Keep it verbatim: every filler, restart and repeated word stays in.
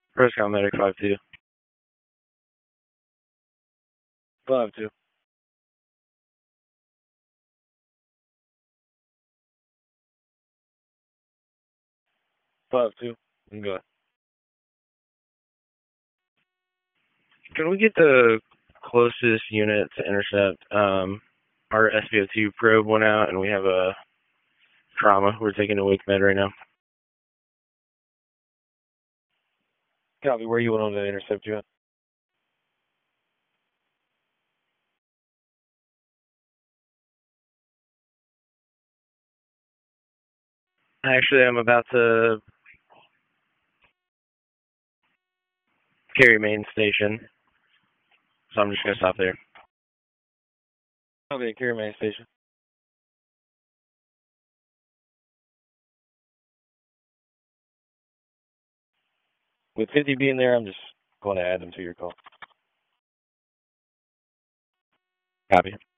First Count Medic five two. five two. five two. Go ahead. Can we get the closest unit to intercept? Um, our S V O two probe went out, and we have a trauma. We're taking a wake med right now. Copy. Where you want on to intercept you at? Actually, I'm about to carry main station, so I'm just gonna stop there. Okay, carry main station. With fifty being there, I'm just going to add them to your call. Copy.